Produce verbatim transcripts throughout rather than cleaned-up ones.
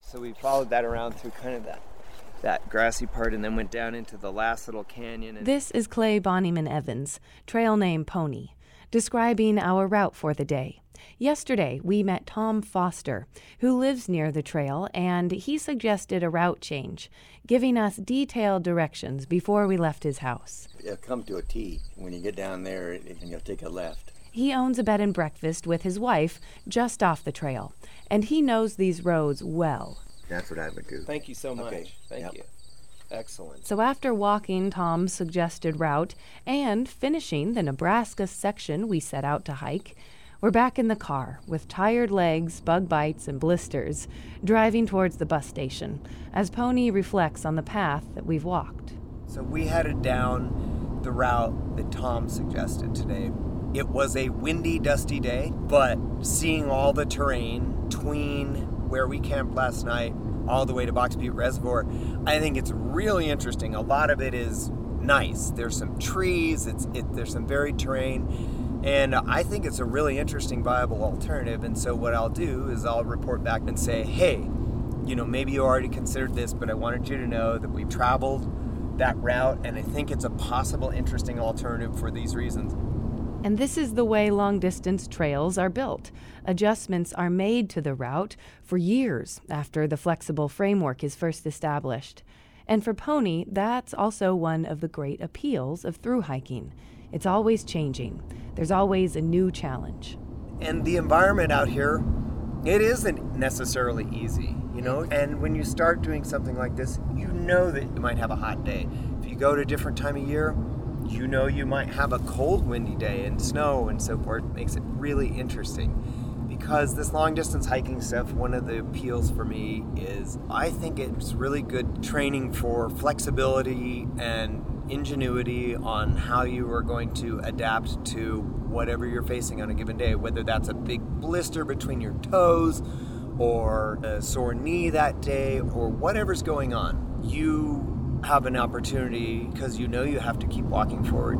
So we followed that around through kind of that that grassy part and then went down into the last little canyon. And this is Clay Bonnyman Evans, trail name Pony, describing our route for the day. Yesterday, we met Tom Foster, who lives near the trail, and he suggested a route change, giving us detailed directions before we left his house. It'll come to a T when you get down there, and you'll take a left. He owns a bed and breakfast with his wife just off the trail, and he knows these roads well. That's what I would do. Thank you so much. Okay. Thank Yep. you. Excellent. So after walking Tom's suggested route and finishing the Nebraska section we set out to hike, we're back in the car with tired legs, bug bites, and blisters, driving towards the bus station as Pony reflects on the path that we've walked. So we headed down the route that Tom suggested today. It was a windy, dusty day, but seeing all the terrain between where we camped last night all the way to Box Butte Reservoir, I think it's really interesting. A lot of it is nice. There's some trees, it's it, there's some varied terrain, and I think it's a really interesting, viable alternative. And so what I'll do is I'll report back and say, hey, you know, maybe you already considered this, but I wanted you to know that we've traveled that route, and I think it's a possible interesting alternative for these reasons. And this is the way long-distance trails are built. Adjustments are made to the route for years after the flexible framework is first established. And for Pony, that's also one of the great appeals of thru hiking. It's always changing. There's always a new challenge. And the environment out here, it isn't necessarily easy, you know? And when you start doing something like this, you know that you might have a hot day. If you go to a different time of year, you know you might have a cold, windy day and snow and so forth. It makes it really interesting. Because this long-distance hiking stuff, one of the appeals for me is I think it's really good training for flexibility and ingenuity on how you are going to adapt to whatever you're facing on a given day, whether that's a big blister between your toes or a sore knee that day or whatever's going on. You have an opportunity because you know you have to keep walking forward.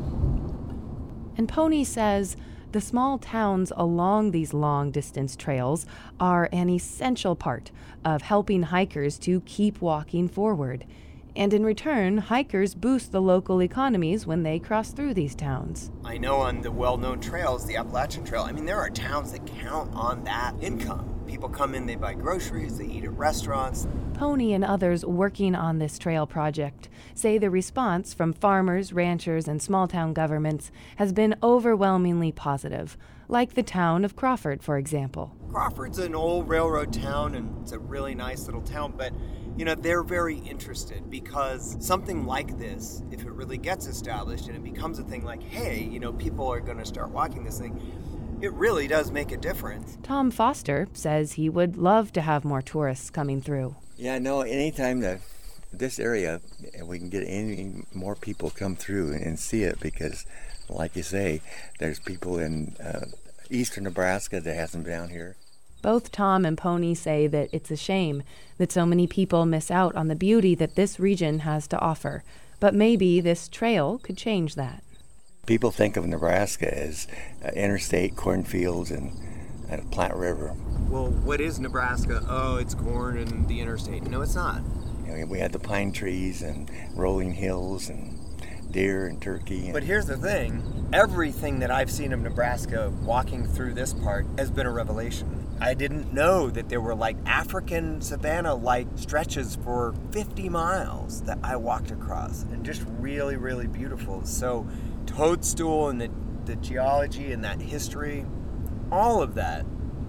And Pony says the small towns along these long-distance trails are an essential part of helping hikers to keep walking forward. And in return, hikers boost the local economies when they cross through these towns. I know on the well-known trails, the Appalachian Trail, I mean, there are towns that count on that income. People come in, they buy groceries, they eat at restaurants. Pony and others working on this trail project say the response from farmers, ranchers, and small-town governments has been overwhelmingly positive, like the town of Crawford, for example. Crawford's an old railroad town, and it's a really nice little town, but you know, they're very interested because something like this, if it really gets established and it becomes a thing like, hey, you know, people are going to start walking this thing, it really does make a difference. Tom Foster says he would love to have more tourists coming through. Yeah, no, anytime that this area, we can get any more people come through and see it because, like you say, there's people in uh, eastern Nebraska that hasn't been down here. Both Tom and Pony say that it's a shame that so many people miss out on the beauty that this region has to offer. But maybe this trail could change that. People think of Nebraska as uh, interstate cornfields and, and Platte River. Well, what is Nebraska? Oh, it's corn and the interstate. No, it's not. You know, we had the pine trees and rolling hills and deer and turkey. And but here's the thing. Everything that I've seen of Nebraska walking through this part has been a revelation. I didn't know that there were like African savanna-like stretches for fifty miles that I walked across, and just really, really beautiful. So Toadstool and the, the geology and that history, all of that,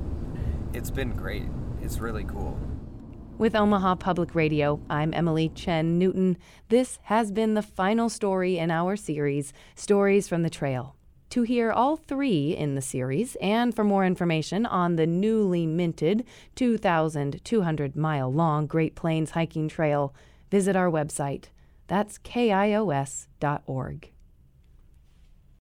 it's been great. It's really cool. With Omaha Public Radio, I'm Emily Chen Newton. This has been the final story in our series, Stories from the Trail. To hear all three in the series, and for more information on the newly minted two thousand two hundred mile long Great Plains Hiking Trail, visit our website. That's K I O S dot org.